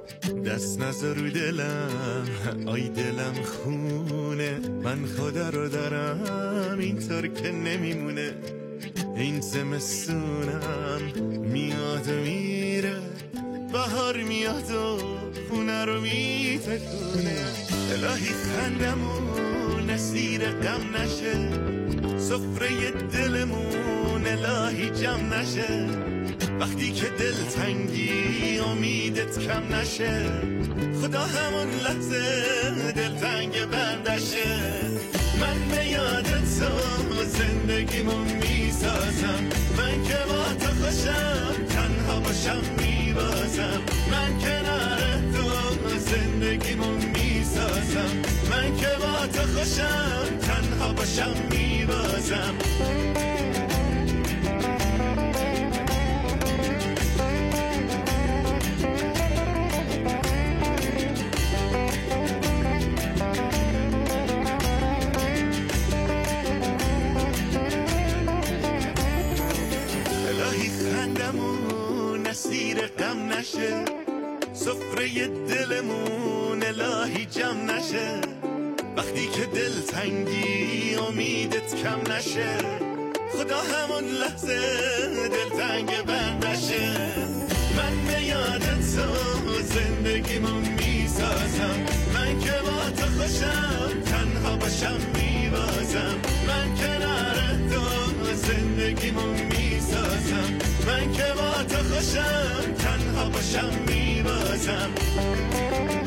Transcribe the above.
دست نذار رو دلم، آی دلم خونه، من خدا رو دارم اینطور که نمیمونه. این زمستونم میاد و میره، بهار میاد و خونه رو میتکونه. الهی خندمون اسیر غم نشه، سفره دلمون الهی جمع نشه. وقتی که دلتنگی امیدت کم نشه، خدا همون لحظه دلتنگ بندشه. من به یاد تو زندگیمو میسازم، من که با تو خوشم تنها باشم میبازم. من کنار تو زندگیمو میسازم، من که با تو خوشم تنها باشم میبازم. خندمون اسیر غم نشه، سفره دلمون الهی جمع نشه. وقتی که دلتنگی امیدت کم نشه، خدا همون لحظه دلتنگ بندشه. من به یاد تو زندگیمو میسازم، من که با تو خوشم تنها باشم میبازم. من کنار تو زندگیمو میسازم، من که با تو خوشم تنها باشم میبازم.